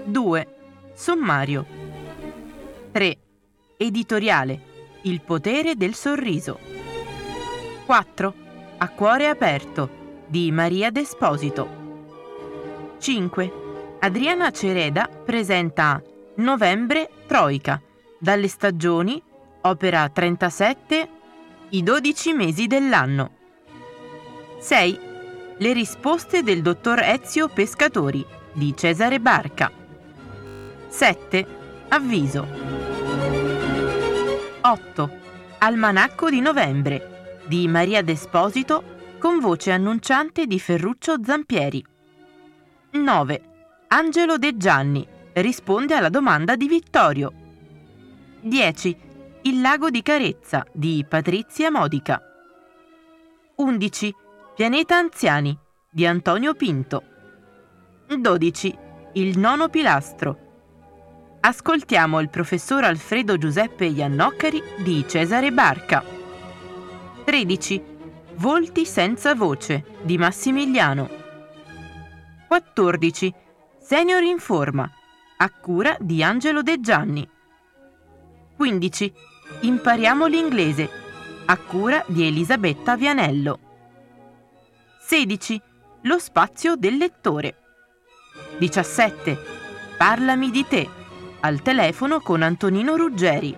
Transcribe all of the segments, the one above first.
2. Sommario. 3. Editoriale. Il potere del sorriso. 4. A cuore aperto di Maria D'Esposito. 5. Adriana Cereda presenta Novembre Troika, dalle stagioni, opera 37, I 12 mesi dell'anno. 6. Le risposte del dottor Ezio Pescatori di Cesare Barca. 7. Avviso. 8. Almanacco di novembre di Maria D'Esposito con voce annunciante di Ferruccio Zampieri. 9. Angelo De Gianni risponde alla domanda di Vittorio. 10. Il lago di Carezza di Patrizia Modica. 11. Pianeta Anziani di Antonio Pinto. 12. Il nono pilastro. Ascoltiamo il professor Alfredo Giuseppe Iannoccari di Cesare Barca. 13. Volti senza voce di Massimiliano. 14. Senior in forma, a cura di Angelo De Gianni. 15. Impariamo l'inglese, a cura di Elisabetta Vianello. 16. Lo spazio del lettore. 17. Parlami di te, al telefono con Antonino Ruggeri.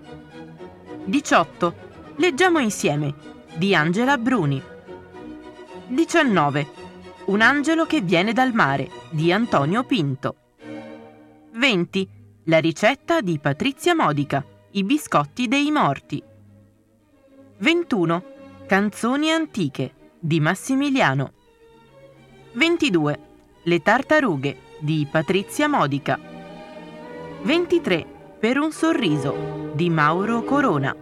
18. Leggiamo insieme, di Angela Bruni. 19. Un angelo che viene dal mare, di Antonio Pinto. 20. La ricetta di Patrizia Modica, i biscotti dei morti. 21. Canzoni antiche, di Massimiliano. 22. Le tartarughe, di Patrizia Modica. 23. Per un sorriso, di Mauro Corona.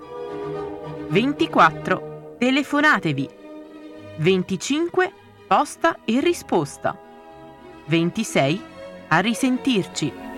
24. Telefonatevi. 25. Posta e risposta. 26. A risentirci.